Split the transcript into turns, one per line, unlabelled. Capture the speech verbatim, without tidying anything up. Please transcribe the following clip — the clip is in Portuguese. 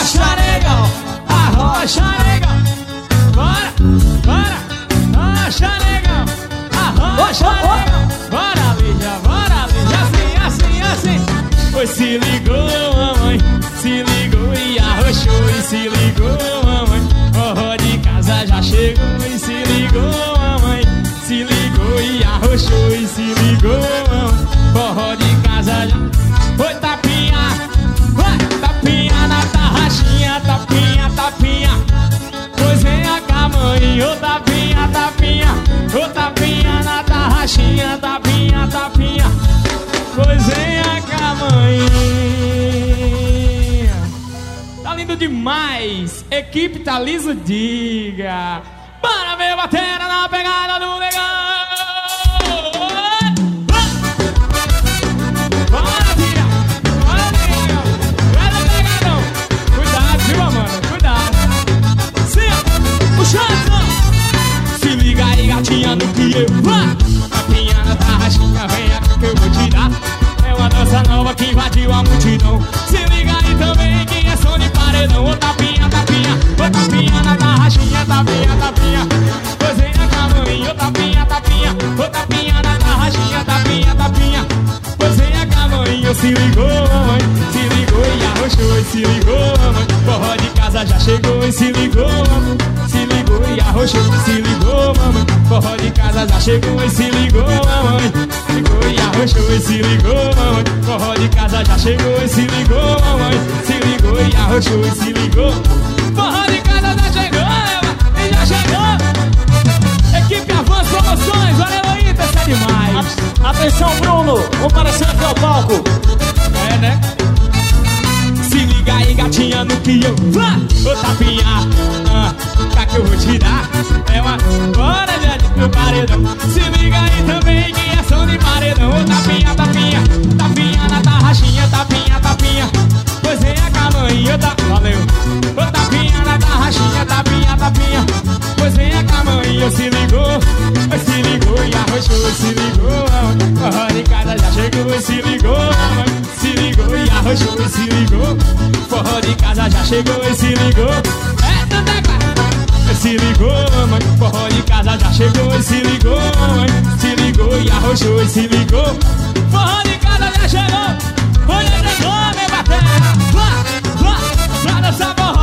arrocha negão, arrocha negão. Bora, bora, arrocha negão, arrocha negão. Bora, Lígia, bora, Lígia, assim, assim, assim. Pois se ligou, mamãe, se ligou e arrochou. E se ligou, mamãe, forró de casa já chegou. E se ligou, mamãe, se ligou e arrochou. E se ligou, mamãe, forró de casa já. Oi, tapinha, vai, tapinha na tarraxinha. Tapinha, tapinha, pois venha cá, mãe. Ô, tapinha, tapinha, ô, tapinha na tarraxinha. Tapinha, tapinha, pois venha cá, mãe. Tá lindo demais. Equipe tá liso, diga. Bora ver batera na pegada do legal. Bora, tia. Bora, tia. Bora, pegadão. Cuidado, viu, mano? Cuidado. Sim, puxando. Se liga aí, gatinha, no que eu vou. Tapinha na tarraxinha, venha que eu vou te dar. É uma dança nova que invadiu a multidão. Se liga aí também que é som de paredão. Ô, tapinha, tapinha, ô, tapinha na tarraxinha. Tapinha, tapinha, pois vem na camarinha. Ô, tapinha, tapinha, ô, tapinha na tarraxinha. Tapinha, tapinha, pois vem na camarinha. Se ligou, mamãe, se ligou e arrochou. E se ligou, mamãe, forró de casa já chegou. E se ligou, mamãe, se ligou e arrochou. Se ligou, mamãe, forró de casa já chegou. E se ligou, mamãe, ligou e arrochou. E se ligou, mamãe, forró de casa já chegou. E se ligou, mamãe, se ligou e arrochou. E se ligou, forró de casa já chegou, e já chegou. Equipe Avanço Promoções, valeu aí, tá demais.
Atenção, Bruno, vamos aparecer aqui ao palco.
É, né? Se liga aí, gatinha, no que eu vou. Ô, tapinha, ah, tá que eu vou te dar. É uma bora, gente, pro paredão. Se liga aí também que é som de paredão. Ô, tapinha, tapinha, tapinha na tarraxinha. Tapinha, tapinha, pois vem a camanha. Tá... Valeu. Ô, tapinha na tarraxinha. Tapinha, tapinha, pois vem a camanha. Se ligou, se ligou e arrochou. Se ligou, forró de casa já chegou. Se ligou, se ligou e arrochou. Se ligou, forró de casa já chegou. E se ligou, é do teclado. Se ligou, mamãe, forró de casa já chegou. E se ligou, mamãe, se ligou e arrochou. E se ligou, forró de casa já chegou. Olha, chegou, minha batera. Vá, vá, pra dançar forró.